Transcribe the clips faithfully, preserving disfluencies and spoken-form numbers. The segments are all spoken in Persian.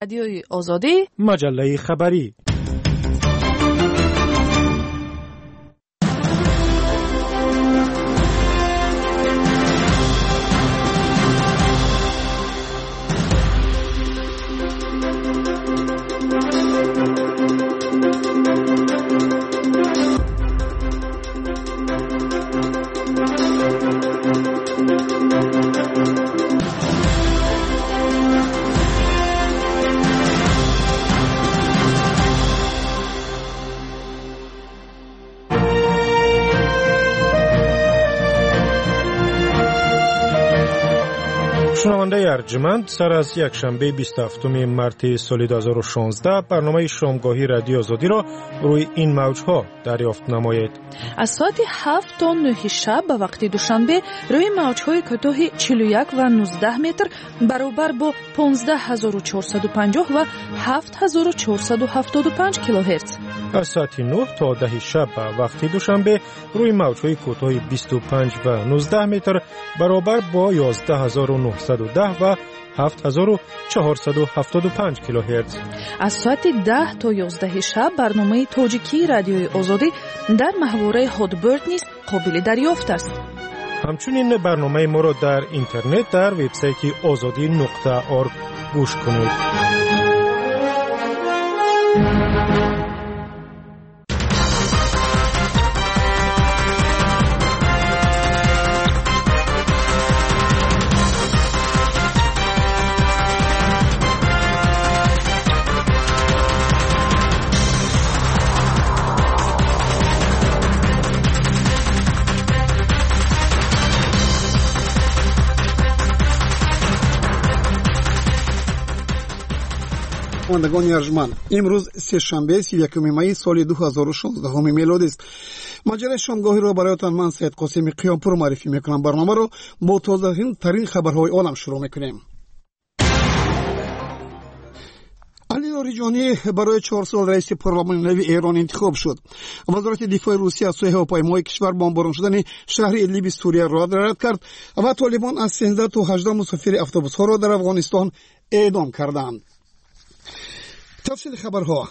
رادیوی آزادی، مجله خبری. شنونده ارجمند، سر از یک شنبه بیست و هفتم مارس سال دو هزار و شانزده برنامه شامگاهی رادیو آزادی را روی این موجها دریافت نمایید. از ساعت هفت تا نه شب به وقت دوشنبه روی موجهای کوتاه چهل و یک و نوزده متر برابر با پانزده هزار و چهارصد و پنجاه و هفت هزار و چهارصد و هفتاد و پنج کیلوهرتز. از ساعت نه تا ده شب به وقت دوشنبه روی موجهای کوتاه بیست و پنج و نوزده متر برابر با یازده هزار و نهصد و ده و هفت هزار و چهارصد و هفتاد و پنج کیلوهرتز. از ساعت ده تا یازده شب برنامه تاجیکی رادیوی آزادی در محوره هادبرد نیز قابل دریافت است. همچنین برنامه ما را در اینترنت در وبسایت آزادی نقطه org گوش کنید. شنوندگان ارجمند، امروز سه شنبه سی و یکم می سال دو هزار و شانزده میلادی است. مجله شامگاهی را برایتان من سید قاسمی قیامپور معرفی میکنم. برنامه را با تازه ترین خبرهای عالم شروع میکنیم. علی لاریجانی برای چهار سال رئیس پارلمان نوی ایران انتخاب شد. وزارت دفاع روسیه از سوی هواپیمای کشور بمباران شدن شهر ادلیب سوریه را رد کرد و طالبان از سیزده تا هجده مسافر اتوبوس ها را در افغانستان اعدام کردند. تفصیل خبرها.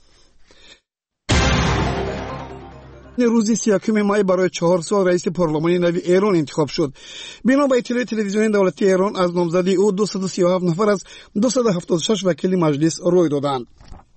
روز سی و یکم می برای چهار سال رئیس پارلمانی نوی ایران انتخاب شد. بنا به اطلاع تلویزیونی دولتی ایران از نامزدی او دویست و سی و هفت نفر از دویست و هفتاد و شش وکیل مجلس روی دادند.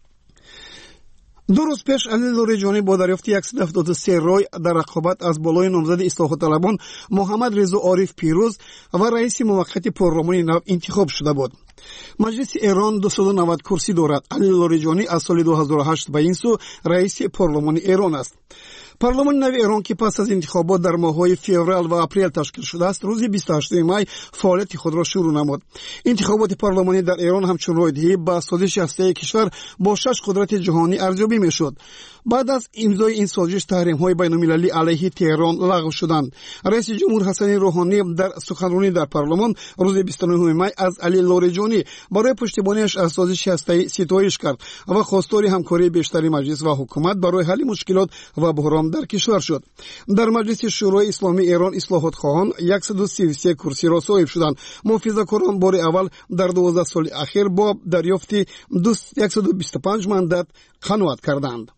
دو روز پیش علی لاریجانی با دریافت صد و هفتاد و سه رای در رقابت از بالای نامزد اصلاح طلبان محمد رضا عارف پیروز و رئیس موقت پارلمانی نو انتخاب شده بود. مجلس ایران دویست و نود کرسی دارد. علی لاریجانی از سال دو هزار و هشت به این سو رئیس پارلمانی ایران است. پارلمان نو ایران که پس از انتخابات در ماه‌های فوریه و اپریل تشکیل شده است، روز بیست و هشتم می فعالیت خود را شروع نمود. انتخابات پارلمانی در ایران همچون رایدهی به سازش هسته‌ای کشور با شش قدرت جهانی ارزیابی می‌شد. بعد از امضای این سازش تحریم‌های بین‌المللی علیه تهران لغو شدند. رئیس جمهور حسن روحانی در سخنرانی در پارلمان روز بیست و نهم می از علی لاریجانی برای پشتیبانیش از سازش هسته‌ای ستایش کرد و خواستار همکاری بیشتری مجلس و حکومت برای حل مشکلات و بحران در کشور شد. در مجلس شورای اسلامی ایران اصلاحات خواهان صد و سی و سه کرسی را صاحب شدند. محافظه‌کاران بار اول در دوازده سال اخیر با دریافت صد و بیست و پنج مندت قناعت کردند.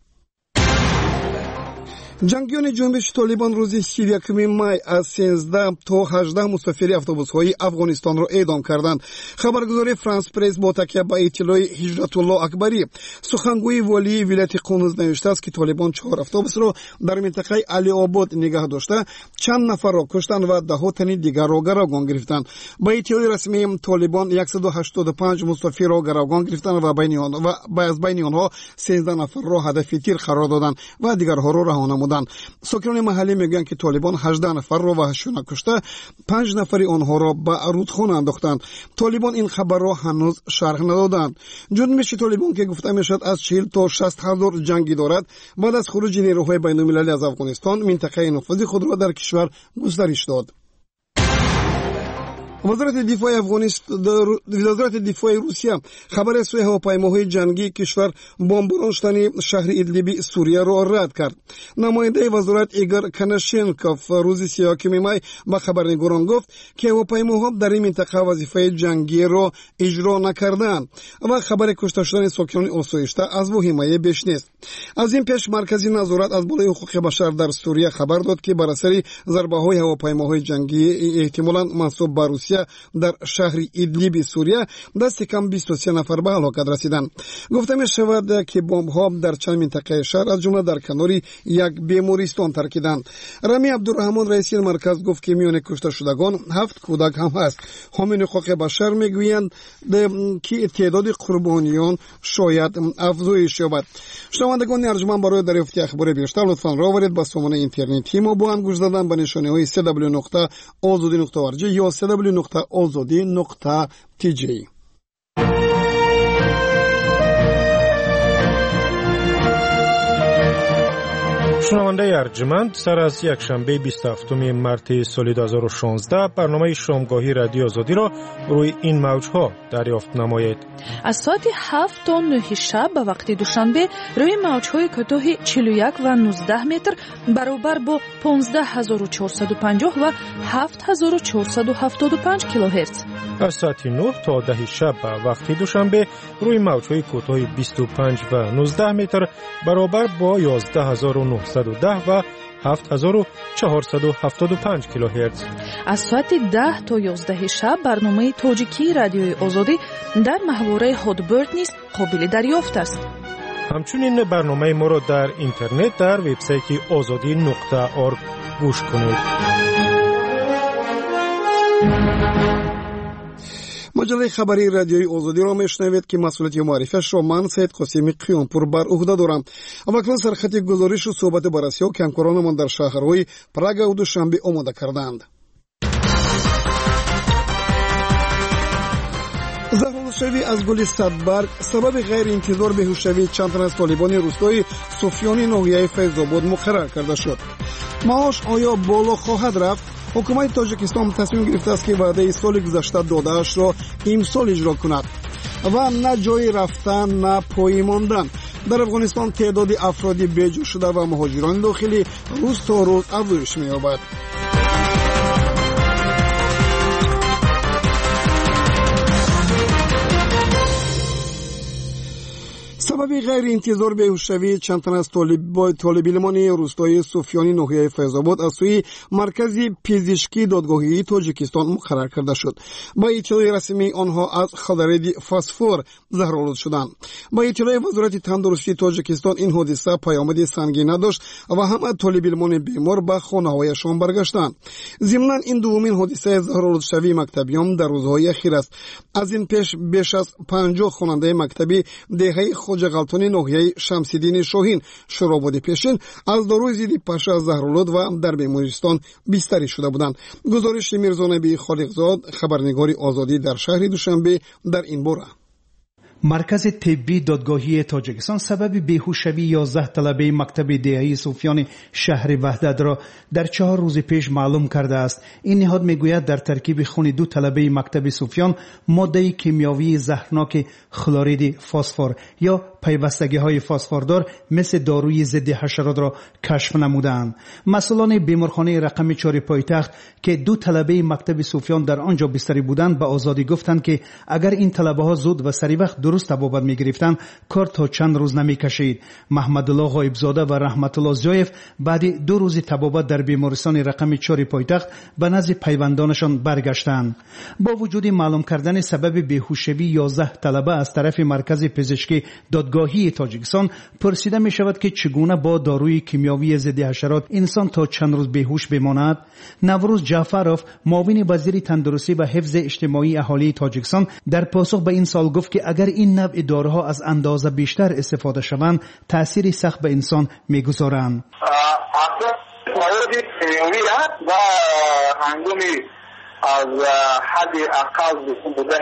جنگیان جنبش طالبان روز سی و یکم می از سیزده تا هجده مسافر اتوبوس‌های افغانستان را اعدام کردند. خبرگزاری فرانس پرس با تکیه به اطلاع هجرت الله اکبری سخنگوی والی ولایت قندوز نوشته است که طالبان چهار اتوبوس را در منطقه علی آباد نگاه داشته چند نفر را کشتند و ده تن دیگر را گروگان گرفتند. به اطلاع رسمی طالبان صد و هشتاد و پنج مسافر را گروگان گرفتند و بین آنها و از بین آنها سیزده نفر را هدف تیر قرار دادند و دیگرها را رها نمودند. ساکنان محلی میگویند که طالبان هجده نفر را وحشیانه کشته، پنج نفر آنها را به رودخانه انداختند. طالبان این خبر را هنوز شرح ندادند. جنبش طالبان که گفته میشد از چهل تا شصت هزار جنگی دارد، بعد از خروج نیروهای بین‌المللی از افغانستان منطقه نفوذ خود را در کشور گسترش داد. وزارت دفاع افغانستان وزارت دفاع روسیه خبر از سوی هواپیماهای جنگی کشور بمباران شدن شهر ادلیب سوریه را رد کرد. نماینده وزارت ایگور کناشنکوف روز سیاکم مای با خبرنگاران گفت که هواپیماها در این منطقه وظیفه جنگی را اجرا نکردند و خبر کشته شدن ساکنان آسایشته از او حمایت بیش نیست. از این پیش مرکزی نظارت از بالای حقوق بشر در سوریه خبر داد که بر اثر ضربه‌های هواپیماهای جنگی احتمالاً منسوب به روسیه در شهر ادلیب سوریه دست کم بیست و سه نفر به هلاکت رسیدند. گفته می شود که بمب‌ها در چند منطقه شهر از جمله در کنار یک بیمارستان ترکیدند. رمی عبدالرحمن رئیس مرکز گفت که میان کشته شدگان هفت کودک هم هست. حامی حقوق بشر میگویند که تعداد قربانیان شاید افزایش یابد. شنوندگان ارجمند برای دریافت اخبار بیشتر لطفاً راورید به سامانه اینترنتی ما با هم گوش دادن به نشانه‌های دبلیو دبلیو دبلیو نقطه آزادی نقطه او آر جی یا دبلیو دبلیو دبلیو نقطه آزادی نقطه تی جی. شنونده ارجمند، سر از یک شنبه بیست و هفتم مارس سال دو هزار و شانزده برنامه شامگاهی رادیو آزادی را روی این موجها دریافت نمایید. از ساعت هفت تا نه شب به وقت دوشنبه روی موجهای کوتاه چهل و یک و نوزده متر برابر با پانزده هزار و چهارصد و پنجاه و هفت هزار و چهارصد و هفتاد و پنج کیلوهرتز. از ساعت نه تا ده شب به وقت دوشنبه روی موجهای کوتاه بیست و پنج و نوزده متر برابر با یازده هزار و نهصد و ده و هفت هزار و چهارصد و هفتاد و پنج کیلوهرتز. از ساعت ده تا یازده شب برنامه تاجیکی رادیوی آزادی در محوره هادبرد نیز قابل دریافت است. همچنین برنامه ما را در اینترنت در وبسایت آزادی نقطه او آر جی گوش کنید. مجله خبری رادیوی آزادی را میشنوید که مسئولیت معرفیش را من سید قاسمی قیامپور بر عهده دارم. اکنون سرخط گزارش و صحبت بررسی و همکارانمان در شهرهای پراگ و دوشنبه آماده کردند. زهرالشوی از گل صدبرگ سبب غیر انتظار بهوشوی چند تن از طالبان روستای سفیانی ناحیه فیض‌آباد مقرر کرده شد. معاش آیا بالا خواهد رفت؟ حکومت تاجیکستان تصمیم گرفته است که وعده سال گذشته داده‌اش را امسال اجرا کند و نه جای رفتن نه پای ماندن. در افغانستان تعداد افراد بیجا شده و مهاجران داخلی روز تا روز افزایش می‌یابد. سبب غیر انتظار بهوشوی چند تن از طالبان روستای سفیانی ناحیه فیض‌آباد از سوی مرکز پزشکی دادگاهی تاجیکستان مقرر کرده شد. با اطلاع رسمی آنها از خلارید فسفر زهرآلود شدند. با اطلاع وزارت تندرستی تاجیکستان این حادثه پیامد سنگین نداشت و همه طالبان بیمار به خانه‌هایشان برگشتند. ضمن این دومین حادثه زهرآلود شوی مکتبیان در روزهای اخیر است. از این پیش بیش از پنجاه خواننده مکتبی دهه خواجه غلطانی ناحیه شمس‌الدین شاهین شوراباد پیشین از داروی ضد پشه زهرآلود و در بیمارستان بستری شده بودند. گزارش میرزا نبی خالقزاد خبرنگار آزادی در شهر دوشنبه در این باره. مرکز طبی دادگاهی تاجیکستان سبب بیهوشی یازده طلبه مکتب دهه‌ای صوفیان شهر وحدت را در چهار روز پیش معلوم کرده است. این نهاد میگوید در ترکیب خون دو طلبه مکتب صوفیان ماده کیمیایی زهرناک خلارید فسفر یا پیوستگی های فسفردار مثل داروی ضد حشرات را کشف نمودند. مسئولان بیمارخانه رقم چهار پایتخت که دو طلبه مکتب صوفیان در آنجا بستری بودند به آزادی گفتند که اگر این طلبه ها زود و سریع وقت درست طبابت می گرفتند کار تا چند روز نمی کشید. محمد الله غایبزاده و رحمت الله زیایف بعد دو روز طبابت در بیمارستان رقم چهار پایتخت به نزد پیوندانشان برگشتند. با وجود معلوم کردن سبب بیهوشی یازده طلبه از طرف مرکز پزشکی دادگاهی تاجیکستان پرسیده می شود که چگونه با داروی کیمیایی ضد حشرات انسان تا چند روز بیهوش بماند. نوروز جعفروف معاون وزیر تندرستی و حفظ اجتماعی اهالی تاجیکستان در پاسخ به این سوال گفت که اگر این نوع داروها از اندازه بیشتر استفاده شوند تأثیری سخت به انسان میگذارند. مواد کیمیایی و هنگامی از حد اقل بوده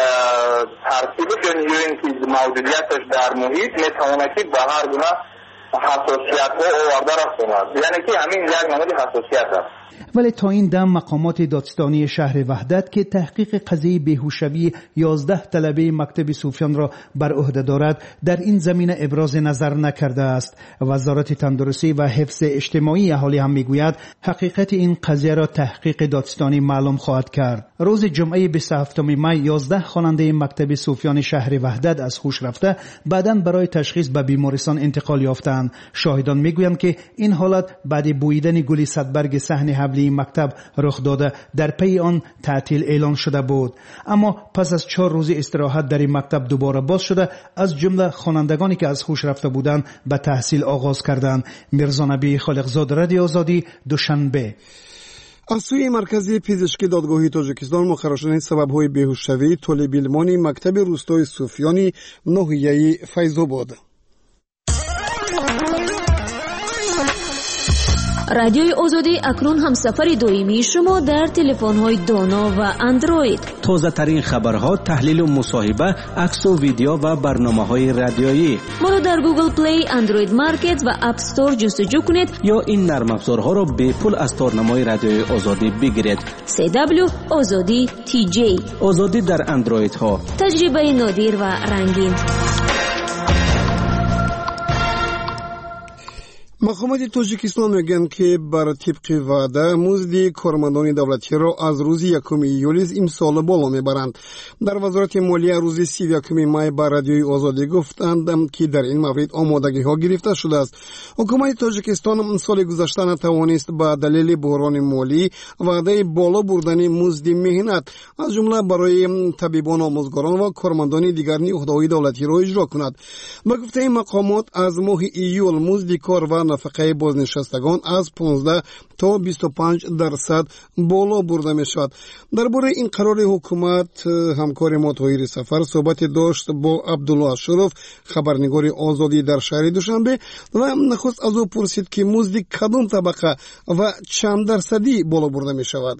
ترکیب کنیم که موجودیتش در محیط میتواند که به هر گونه حساسیت ها آورده رساند. یعنی که همین یک نمود حساسیت است. ولی تا این دم مقامات دادستانی شهر وحدت که تحقیق قضیه بیهوشی یازده طلبه مکتب صوفیان را بر عهده دارد در این زمینه ابراز نظر نکرده است. وزارت تندرستی و حفظ اجتماعی اهالی هم میگوید حقیقت این قضیه را تحقیق دادستانی معلوم خواهد کرد. روز جمعه بیست و هفتم می یازده خواننده مکتب صوفیان شهر وحدت از هوش رفته بعداً برای تشخیص به بیمارستان انتقال یافتند. شاهدان میگویند که این حالت بعد بویدن گل صدبرگ صحن حبلی مکتب رخ داده در پی آن تعطیل اعلان شده بود. اما پس از چهار روز استراحت در این مکتب دوباره باز شده، از جمله خوانندگانی که از هوش رفته بودند به تحصیل آغاز کردند. میرزا نبی خالقزاد، رادیو آزادی، دوشنبه. از سوی مرکز پزشکی دادگاهی تاجیکستان مقرر شدن سبب‌های بیهوشی طالب علمان مکتب روستای صوفیانی ناحیه فیض‌آباد. رادیوی آزادی اکنون هم سفر دائمی شما در تلفن‌های دانا و اندروید. تازه ترین خبرها، تحلیل و مصاحبه، عکس و ویدیو و برنامه‌های رادیویی. ما را در گوگل پلی، اندروید مارکت و اپ استور جستجو کنید یا این نرم افزارها را به پول از تارنمای رادیوی آزادی بگیرید. سی دبلیو آزادی تی جی. آزادی در اندروید ها. تجربه نادر و رنگین. مقامات تاجیکستان میگن که بر طبق وعده مزد کارمندان دولتی را از روز یکم ایول امسال بالا میبرند. در وزارت مالیه روز سی و یکم می بر رادیوی آزادی گفتند که در این مورد آمادگی ها گرفته شده است. حکومت تاجیکستان سال گذشته نتوانست به دلیل بحران مالی وعده بالا بردن مزد مهنت از جمله برای طبیبان، آموزگاران و کارمندان دیگر نهادهای دولتی را اجرا کند. به گفته این مقامات از ماه ایول مزد کار و نفقه بازنشستگان از پانزده تا بیست و پنج درصد بالا برده می شود. درباره این قرار حکومت همکار ما طاهر سفر صحبت داشت با عبدالله اشرف، خبرنگار آزادی در شهر دوشنبه، و نخست از او پرسید که مزد کدام طبقه و چند درصدی بالا برده می شود.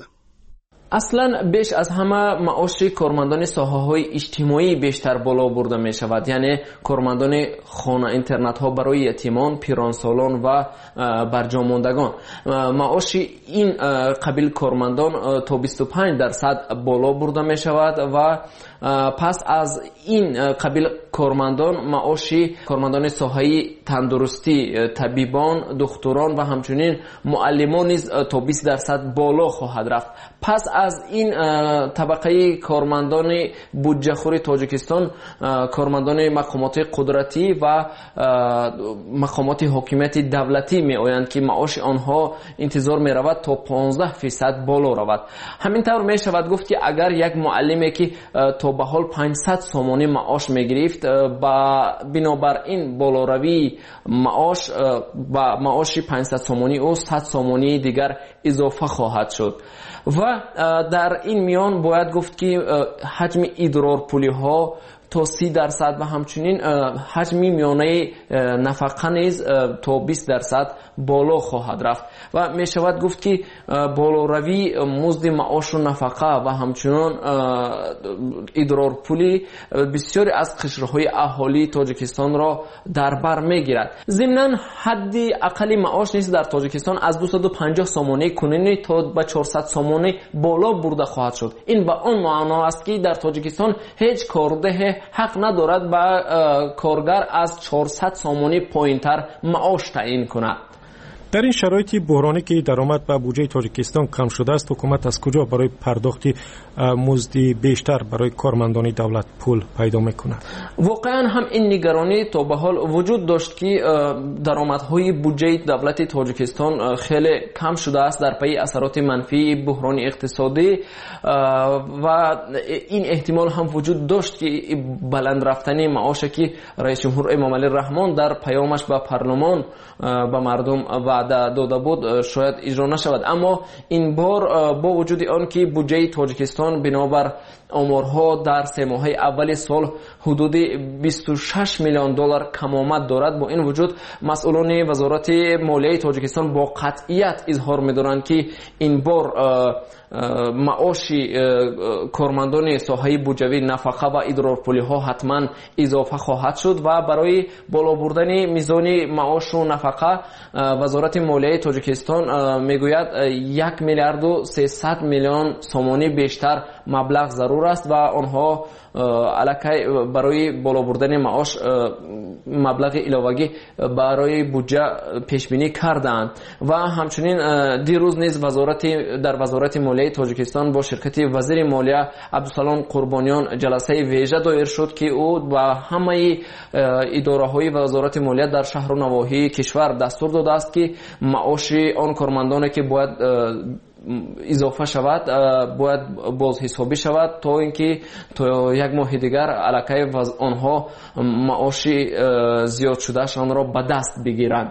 اصلا بیش از همه معاش کارمندان ساحه‌های اجتماعی بیشتر بالا برده می شود، یعنی کارمندان خانه اینترنت ها برای یتیمان، پیرانسالان و برجاماندگان. معاش این قبیل کارمندان تا بیست و پنج درصد بالا برده می شود و پس از این قبیل کارمندان معاش کارمندان ساحه تندرستی، طبیبان، دکتران و همچنین معلمان نیز تا بیست درصد بالا خواهد رفت. پس از این طبقه کارمندان بودجه خور تاجیکستان، کارمندان مقامات قدرتی و مقامات حکومت دولتی می آیند که معاش آنها انتظار می رود تا پانزده فیصد بالا رود. همین طور می شود گفت که اگر یک معلمی که تا به حال پانصد سومانی معاش می گرفت، با بنابر این بالاروی معاش با معاش پانصد سومانی او صد سومانی دیگر اضافه خواهد شد. و در این میان باید گفت که حجم ادرار پولی ها تا سی درصد و همچنین حجم میانه نفقه نیز تا بیست درصد بالا خواهد رفت و می شود گفت که بالاروی مزد معاش و نفقه و همچنین ادرار پولی بسیاری از قشرهای اهالی تاجیکستان را در بر می گیرد. ضمناً حد اقل معاش نیز در تاجیکستان از دویست و پنجاه سومانی کنونی تا به چهارصد سومانی بالا برده خواهد شد. این به آن معنا است که در تاجیکستان هیچ کارده حق ندارد به کارگر از چهارصد سومانی پایینتر معاش تعیین کند. در این شرایط بحرانی که درآمد به بودجه تاجیکستان کم شده است، حکومت از کجا برای پرداخت مزد بیشتر برای کارمندان دولت پول پیدا میکند؟ واقعا هم این نگرانی تا به حال وجود داشت که درآمدهای بودجه دولت تاجیکستان خیلی کم شده است در پی اثرات منفی بحران اقتصادی و این احتمال هم وجود داشت که بلند رفتن معاش که رئیس جمهور امام علی رحمان در پیامش به پارلمان به مردم وعده داده بود شاید اجرا نشود. اما این بار با وجود آن که بودجه تاجیکستان بنابر آمارها در سه ماه اول سال حدود بیست و شش میلیون دلار کمآمد دارد. با این وجود مسئولان وزارت مالیه تاجیکستان با قطعیت اظهار می‌دارند که این بار معاش کارمندان ساحه بودجوی، نفقه و ادرارپولی ها حتما اضافه خواهد شد و برای بالا بردن میزان معاش و نفقه وزارت مالیه تاجیکستان میگوید یک میلیارد و سیصد میلیون سومانی بیشتر مبلغ ضرور است و آنها الکی برای بالا بردن معاش مبلغ علاوه‌ای برای بودجه پیش بینی کردند. و همچنین دیروز نیز وزارت در وزارت مالیه تاجیکستان با شرکت وزیر مالیه عبدالسلام قربانیان جلسه ویژه دایر شد که او و همه اداره‌های وزارت مالیه در شهر و نواحی کشور دستور داده است که معاش آن کارمندانی که باید اضافه شود باید باز حسابی شود تا اینکه تا یک ماه دیگر الکی و آنها معاش زیاد شده شان را به دست بگیرند.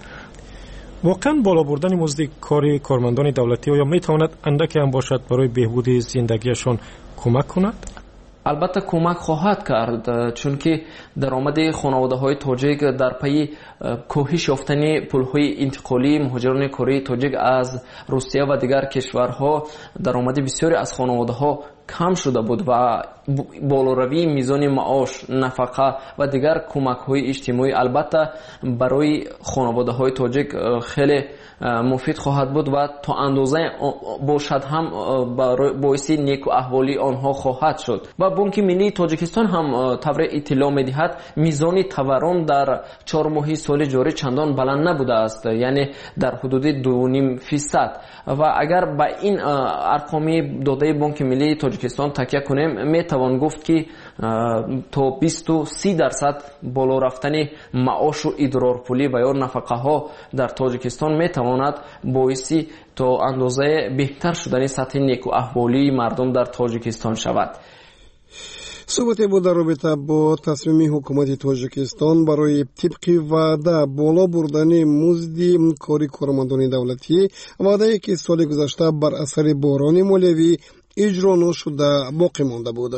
واقعا بالا بردن مزد کاری کارمندان دولتی آیا میتواند اندکی هم باشد برای بهبود زندگیشان کمک کند؟ البته کمک خواهد کرد، چون که درآمد خانواده‌های تاجیک در پی کاهش یافتن پول‌های انتقالی مهاجران کاری تاجیک از روسیه و دیگر کشورها درآمد بسیاری از خانواده‌ها کم شده بود و بالاروی میزان معاش، نفقه و دیگر کمک‌های اجتماعی البته برای خانواده‌های تاجیک خیلی مفید خواهد بود و تا اندازه باشد هم باعث نیک و احوالی آنها خواهد شد. و بانک ملی تاجیکستان هم طور اطلاع می‌دهد میزان تورم در چهار ماه سال جاری چندان بلند نبوده است، یعنی در حدود دو و نیم درصد. و اگر به این ارقام داده بانک ملی تاجیکستان تکیه کنیم میتوان گفت که تا بیست و سه درصد بالا رفتن معاش و ادرارپولی و یا نفقه ها در تاجیکستان میتواند باعث تا اندازه بهتر شدن سطح نیک و احوالی مردم در تاجیکستان شود. صحبت بود در رابطه با تصمیم حکومت تاجیکستان برای طبق وعده بالا بردن مزد کاری کارمندان دولتی، وعده که سال گذشته بر اثر بحران مالیوی اجرا نشده باقی مانده بود.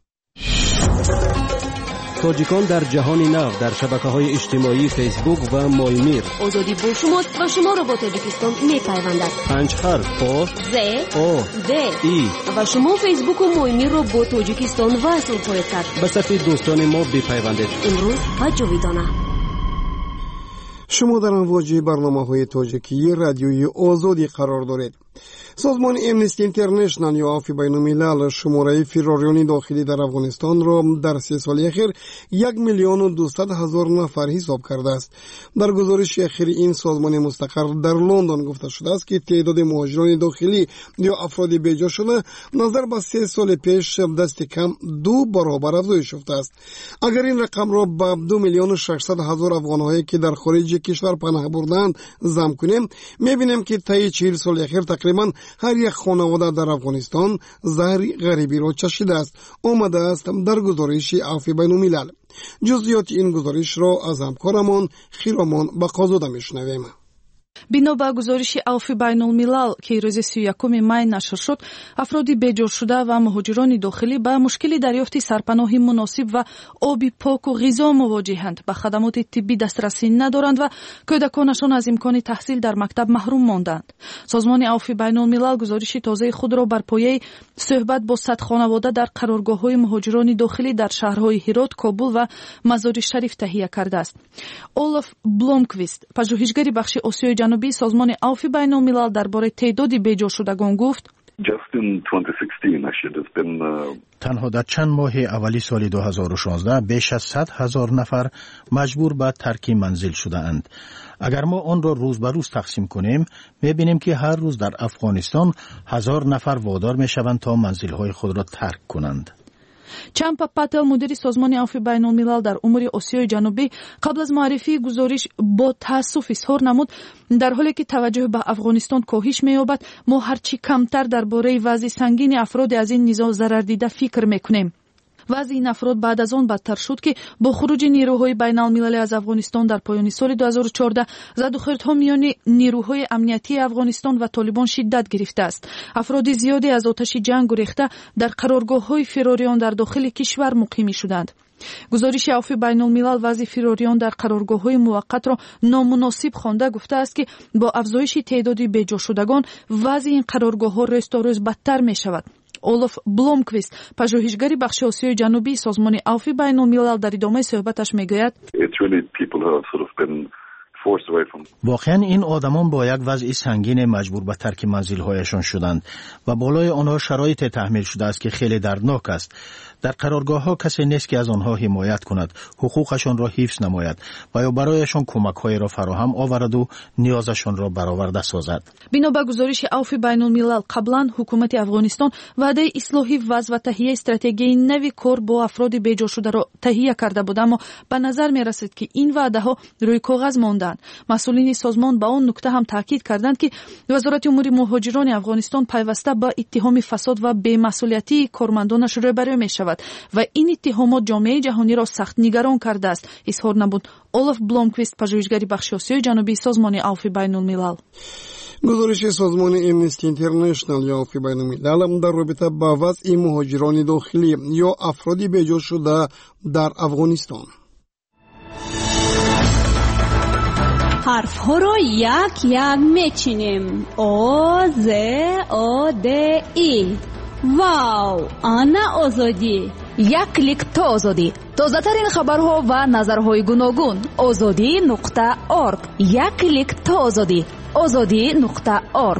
تاجیکان در جهان نو در شبکه‌های اجتماعی فیسبوک و مایمیر. آزادی با شماست و شما را با تاجیکستان می‌پیوندد. پنج حرف آ ز او د ای و شما فیسبوک و مایمیر را با تاجیکستان وصل خواهید کرد. به صفحه دوستان ما بپیوندید. امروز و جاویدانه. شما در امواج برنامه‌های تاجیکی رادیوی آزادی قرار دارید. سازمان امنستی اینترنشنال یا عفو بین الملل شماره فراریان داخلی در افغانستان را در سه سال اخیر یک میلیون و دویست هزار نفر حساب کرده است. در گزارش اخیر این سازمان مستقر در لندن گفته شده است که تعداد مهاجران داخلی یا افراد بیجا شده نظر به سه سال پیش دست کم دو برابر افزایش یافته است. اگر این رقم را به دو میلیون و ششصد هزار افغان‌هایی که در خارج کشور پناه بردند جمع کنیم، می‌بینیم که طی چهل سال اخیر تقریباً هر یک خانواده در افغانستان زهر غریبی را چشیده است. آمده است در گزارش عفو بین الملل. جزئیات این گزارش را از همکارمان خیرامان بقازاده میشنویم. бино ба гузориши авфи байнулмилал ки рӯзи си якуми май нашр шуд, афроди беҷошуда ва муҳоҷирони дохилӣ ба мушкили дарёфти сарпаноҳи муносиб ва оби поку ғизо мувоҷиҳанд, ба хадамоти тиббӣ дастрасӣ надоранд ва кӯдаконашон аз имкони таҳсил дар мактаб маҳрум монданд. созмони авфи байнулмилал гузориши тозаи худро бар пояи суҳбат бо сад хонавода дар қароргоҳҳои муҳоҷирони дохилӣ дар шаҳрҳои ҳирот, кобул ва мазори шариф таҳия кардааст. олаф бломквист, пажӯҳишгари бахши осиёи ҷанубӣ созмони авфи байнулмилал дар бораи теъдоди беҷошудагон гуфт: تنها در چند ماه اولی سال دو هزار و شانزده بیش از صد هزار نفر مجبور به ترک منزل شده اند. اگر ما آن را روز به روز تقسیم کنیم، می‌بینیم که هر روز در افغانستان هزار نفر وادار می‌شوند تا منزل‌های خود را ترک کنند. چامپا پاتل مدیری سازمان عفو بین الملل در امور آسیای جنوبی قبل از معرفی گزارش با تأسف اظهار نمود در حالی که توجه به افغانستان کاهش می‌یابد، ما هرچی کمتر درباره وضع سنگین افراد از این نزاع ضرر دیده فکر می‌کنیم. вазъи این افراد بعد از آن بدتر شد که با خروج نیروهای بین المللی از افغانستان در پایان سال دو هزار و چهارده زدوخردها میان نیروهای امنیتی افغانستان و طالبان شدت گرفته است. افراد زیادی از آتش جنگ گریخته در قرارگاه‌های فراریان در داخل کشور مقیم شدند. گزارش عفو بین الملل وضع فراریان در قرارگاه‌های موقت را نامناسب خوانده گفته است که با افزایش تعداد بی‌جا شدگان وضع این قرارگاه‌ها روز تا روز بدتر می‌شود. اولف بلومکویست پژوهشگری بخش آسیای جنوبی سازمان عفو بین الملل در ادامه صحبتش میگوید واقعا این آدمان با یک وضع سنگین مجبور به ترک منزل‌هایشان شدند و بالای آنها شرایط تحمیل شده است که خیلی دردناک است. در قرارگاه‌ها کسی نیست که از آنها حمایت کند، حقوقشان را حفظ نماید و یا برایشان کمک‌های را فراهم آورد و نیازشان را برآورده سازد. بنا به گزارش عفو بین الملل قبلا حکومت افغانستان وعده اصلاح وضع و تهیه استراتژی نوی کار با افراد بی‌جا شده را تهیه کرده بود، اما به نظر می‌رسد که این وعده‌ها روی کاغذ ماندند. مسئولین سازمان به آن نکته هم تاکید کردند که وزارت امور مهاجران افغانستان پیوسته با اتهام فساد و بی‌مسئولیتی کارمندانش روبرو می‌شود و این اتهامات جامعه جهانی را سخت نگران کرده است. اظهار نمود اولف بلومکویست پژوهشگری بخش آسیای جنوبی سازمان عفو بین الملل. گزارش سازمان امنستی اینترنشنال یا عفو بین الملل در رابطه با وضع مهاجران داخلی یا افرادی بی‌جا شده در افغانستان. حرف ها رو یک یک میچینیم. او ز او د ای. واو، آنا آزادی. یک کلیک تا آزادی. تازه ترین خبرها و نظرهای گوناگون. آزادی نقطه اورگ. یک کلیک تا آزادی. آزادی نقطه اورگ.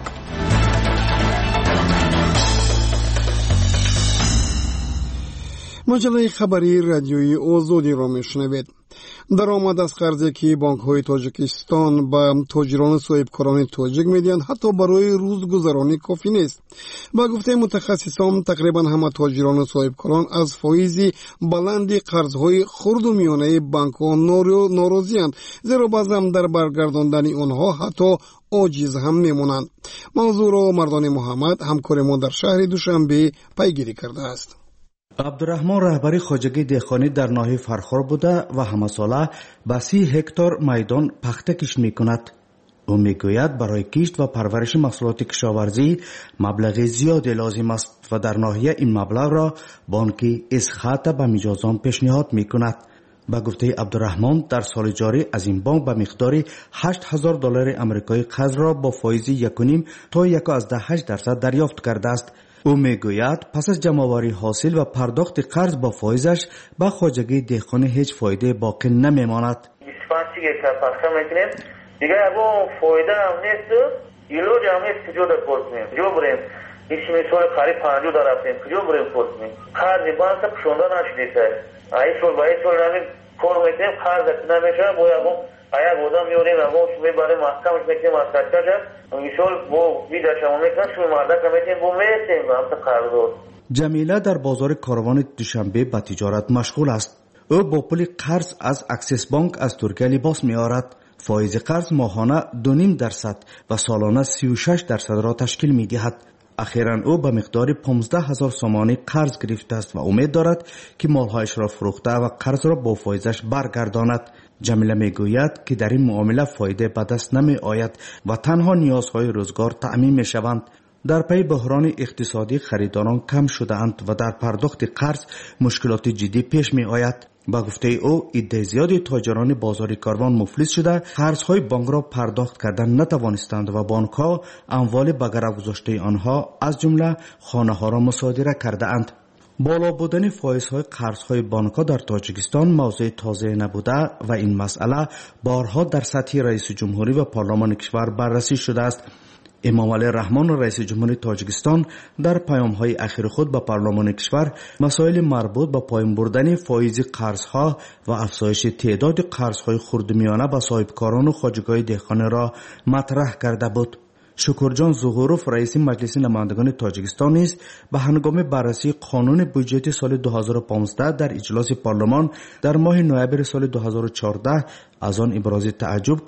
مجله خبری رادیویی آزادی را میشنوید. درآمد از قرضی که بانک‌های تاجیکستان به تاجران صاحبکاران تاجیک میدهند حتی برای روزگذرانی کافی نیست. با گفته متخصصان تقریبا همه تاجران صاحبکاران از فایز بلند قرضهای خرد و میانه بانک‌ها ناراضی‌اند، زیرا بعضی در برگرداندن آنها حتی عاجز هم میمونند. موضوع را مردان محمد همکار ما در شهر دوشنبه پیگیری کرده است. عبدالرحمن رهبری خواجگی دهقانی در ناحیه فرخار بوده و همه ساله به سی هکتار میدان پخته کشت می کند. او می گوید برای کشت و پرورش محصولات کشاورزی مبلغ زیادی لازم است و در ناحیه این مبلغ را بانک اسخات به میجازان پیشنهاد می کند. با گفته عبدالرحمن در سال جاری از این بانک به مقدار هشت هزار دلار آمریکایی قرض را با فایز یک و نیم تا یک و هشت درصد دریافت کرده است. او میگوید پس از جمع‌آوری حاصل و پرداخت قرض با فایزش به خواجگی دهقانی هیچ فایده باقی نمیماند. بیست و پنج گیتا پخته میکنیم دیگه اگه فایده هم نیست ایلوج هم نیست کجا در پرسمیم کجا بریم ایشی میسول قریب پنجو در رفتیم کجا بریم پرسمیم قرض بانک پشونده نشدیده ای سول با ای سول نمید کار میکنیم قرض نمیشه باید اگر بودم میوریم اما شمی برای محکمش میکنیم از تکتر میشول بو بیده شما میکنم شمی مردک میکنیم بو میتیم و همت قرض. جمیله در بازار کاروان دوشنبه به تجارت مشغول است. او با پول قرض از اکسیس بانک از ترکیه لباس میآورد. فایز قرض ماهانه دو نیم درصد و سالانه سی و شش درصد را تشکیل میدهد. اخیراً او به مقدار پانزده هزار سامانی قرض گرفته است و امید دارد که مالهایش را فروخته و قرض را با فایزش برگرداند. جمیله میگوید که در این معامله فایده به دست نمی آید و تنها نیازهای روزگار تأمین می شوند. در پی بحران اقتصادی خریداران کم شده اند و در پرداخت قرض مشکلات جدی پیش می آید. با گفته او عده زیادی تاجران بازار کاروان مفلس شده قرضهای بانک را پرداخت کردن نتوانستند و بانک ها اموال به گرو گذاشته آنها از جمله خانه ها را مصادره کرده اند. بالا بودن فایزهای قرضهای بانک‌ها در تاجیکستان موضوع تازه نبوده و این مسئله بارها در سطح رئیس جمهوری و پارلمان کشور بررسی شده است. امام علی رحمان رئیس جمهوری تاجیکستان در پیام‌های اخیر خود به پارلمان کشور مسائل مربوط به پایین بردن فایز قرضها و افزایش تعداد قرضهای خردمیانه به صاحبکاران و خواجگان دهقانی را مطرح کرده بود. شکرجان زغوروف رئیس مجلس نمایندگان تاجیکستان نیز به هنگام بررسی قانون بودجه سال دو هزار و پانزده در اجلاس پارلمان در ماه نوامبر سال دو هزار و چهارده از آن ابراز تعجب کرد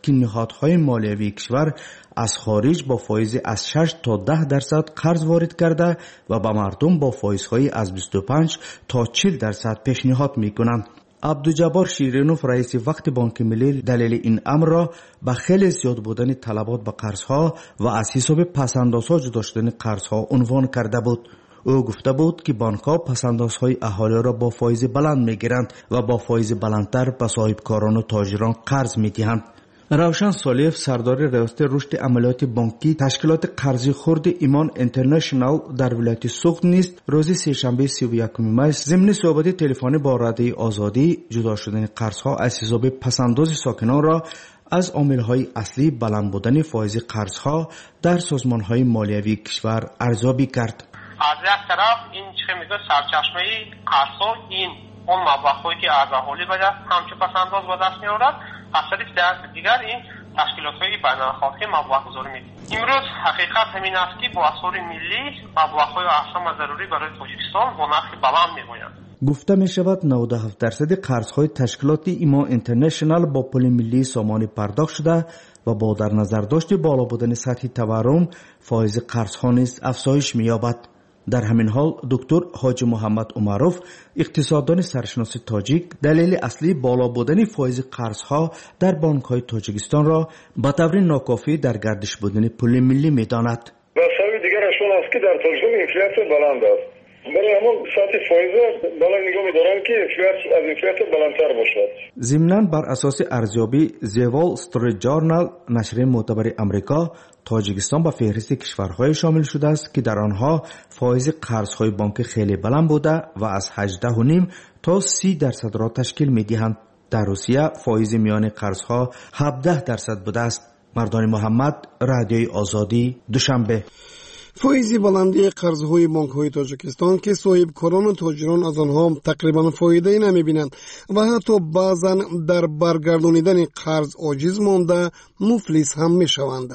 گفت که نهادهای مالیوی کشور از خارج با فایز از شش تا ده درصد قرض وارد کرده و به مردم با فایزهای از بیست و پنج تا چهل درصد پیشنهاد میکنند. عبدالجبار شیرینوف رئیس وقت بانک ملی دلیل این امر را به خیلی زیاد بودن طلبات به قرضها و از حساب پسندازها جدا شدن قرضها عنوان کرده بود. او گفته بود که بانک‌ها پسندازهای اهالی را با فایز بلند میگیرند و با فایز بلندتر به صاحبکاران و تاجران قرض میدهند. روشن صالح سردار ریاست رشد عملیات بانکی تشکیلات قرضی خرد ایمان اینترنشنال در ولایت سوخت نیست روز سه‌شنبه سی و یکم می ضمن صحبت تلفنی با رادیوی آزادی جدا شدن قرضها از حساب پسنداز ساکنان را از عامل‌های اصلی بلند بودن فایز قرضها در سازمان‌های مالیوی کشور ارزیابی کرد. از یک طرف این چه میگه سرچشمه قرضها این اون مبلغ‌هایی که از اهالی به دست همچون پسنداز به دست می‌آورد، از طریق دست دیگر این تشکیلات‌های بین‌النهادی مبلغ‌گذاری می‌کنند. امروز حقیقت همین است که با اسعار ملی مبلغ‌های اقسام ضروری برای تاجیکستان با نرخ بلند می‌گویند. گفته می شود نود و هفت درصد قرض‌های تشکیلات ایما اینترنشنال با پول ملی سامانه پرداخت شده و با در نظر داشت بالا بودن سطح تورم فایز قرض‌ها نیز افزایش می‌یابد. در همین حال دکتر حاجی محمد عمروف اقتصاددان سرشناس تاجیک دلیل اصلی بالا بودن فایز قرضها در بانک‌های تاجیکستان را به طور ناکافی در گردش بودن پول ملی می‌داند. و سبب دیگرش اون است که در تاجیکستان اینفلیاسیون بلند است. برای همون سطح فایز بالا نگاه می‌دارند که اینفلیاسیون از اینفلیاسیون بلندتر باشد. ضمناً بر اساس ارزیابی The Wall Street Journal نشریه معتبر آمریکا تاجیکستان به فهرست کشورهای شامل شده است که در آنها فایز قرضهای بانک خیلی بلند بوده و از هجده و نیم تا سی درصد را تشکیل می‌دهند. در روسیه فایز میان قرضها هفده درصد بوده است. مردان محمد، رادیوی آزادی، دوشنبه. فایز بلندی قرضهای بانک‌های تاجیکستان که صاحبکاران و تاجران از آنها تقریبا فایده نمی‌بینند و حتی بعضا در برگردانیدن قرض عاجز مانده مفلس هم می‌شوند.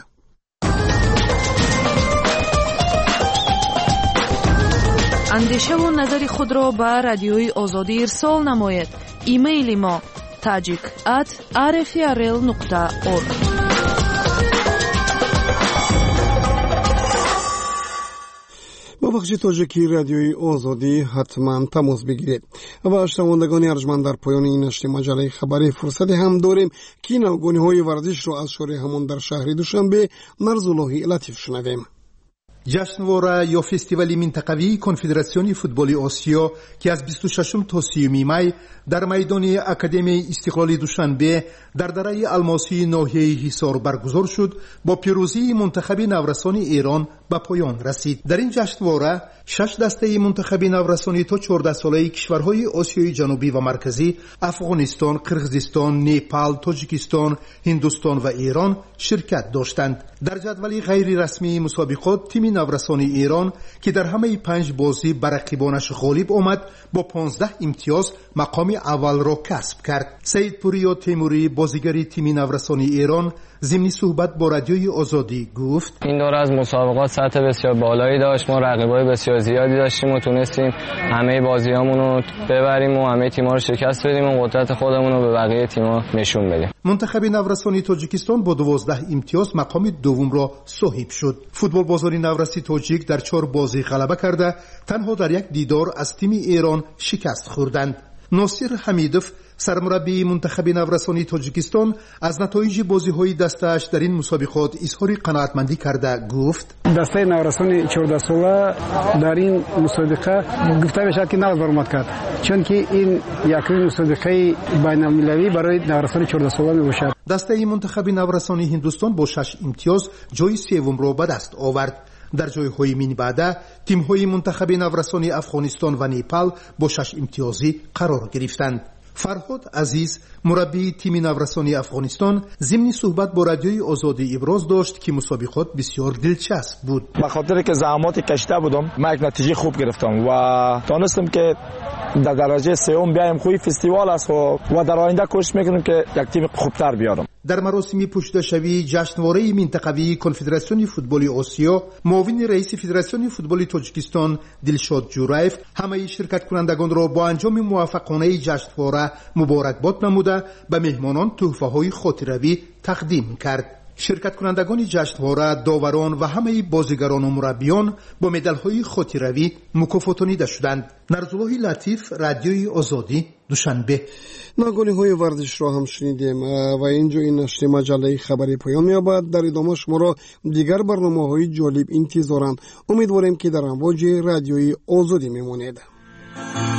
اندیشه و نظر خود را به رادیوی آزادی ارسال نماید. ایمیل ما tajik at r f r l nokta org. با بخش تاجیکی رادیوی آزادی حتما تماس بگیرید. و شنوندگان ارجمند در پایان این نشر مجله خبری فرصت هم داریم که نوگانی‌های ورزش را از شارع همون در شهر دوشنبه مرزالله لطیف شنویم. جشنواره یا فستیوال منطقوی کنفدراسیون فوتبال آسیا که از بیست و ششم تا سی می در میدان اکادمی استقلال دوشنبه در دره الماسی ناحیه حصار برگزار شد با پیروزی منتخب نورسان ایران به پایان رسید. در این جشنواره شش دسته منتخب نورسانی تا چهارده ساله کشورهای آسیای جنوبی و مرکزی افغانستان، قرقیزستان، نیپال، تاجیکستان، هندوستان و ایران شرکت داشتند. در جدول غیر رسمی مسابقات تیم نورسان ایران که در همه پنج بازی بر رقیبانش غالب آمد با پانزده امتیاز مقام اول را کسب کرد. سید پوریا تیموری بازیگر تیم نورسان ایران ضمن صحبت با رادیوی آزادی گفت این دوره از مسابقات سطح بسیار بالایی داشت. ما رقیبای بسیار زیادی داشتیم و تونستیم همه بازیامون رو ببریم و همه تیم‌ها رو شکست بدیم و قدرت خودمون رو به بقیه تیم‌ها نشون بدیم. منتخب نورسان تاجیکستان با دوازده امتیاز مقام دوم را صاحب شد. فوتبال بازار نورسی تاجیک در چهار بازی غلبه کرده تنها در یک دیدار از تیم ایران شکست خوردند. ناصر حمیدوف سرمربی منتخب نورسان تاجیکستان از نتایج بازی‌های دسته‌اش در این مسابقات اظهار قناعتمندی کرده گفت دسته نورسان چهارده ساله در این مسابقه گفته می‌شود که نقد برآمد کرد، چون که این یکمین مسابقه بین‌المللی برای نورسان چهارده ساله میباشد. دسته منتخب نورسان هندوستان با شش امتیاز جای سوم را به دست آورد. در جای‌های من بعد تیم‌های منتخب نورسان افغانستان و نیپال با شش امتیازی قرار گرفتند. فرهاد عزیز مربی تیم نورسان افغانستان ضمن صحبت با رادیوی آزادی ابراز داشت که مسابقات بسیار دلچسب بود. به خاطر که زحمات کشیده بودم ما یک نتیجه خوب گرفتم و تونستم که در درجه سوم بیایم. خوی فستیوال است و در آینده کوشش میکنم که یک تیم خوبتر بیارم. در مراسم پشتشوی جشنواره منطقوی کنفدراسیون فوتبال آسیا، معاون رئیس فدراسیون فوتبال تاجیکستان دلشاد جورایف همه شرکت کنندگان را با انجام موفقانه جشنواره مبارکباد نموده به مهمانان تحفه‌های خاطره‌ای تقدیم کرد. شرکت کنندگان جشنواره، داوران و همه بازیگران و مربیان با مدال‌های خاطره‌ای مکافاتانیده شدند. نرزالله لطیف، رادیوی آزادی، دوشنبه. نگاهی‌های ورزش را هم شنیدیم و اینجا این نشر مجله خبری پایان می‌یابد. در ادامه شما را دیگر برنامه‌های جالب انتظارم. امیدواریم که در امواج رادیوی آزادی میمانید.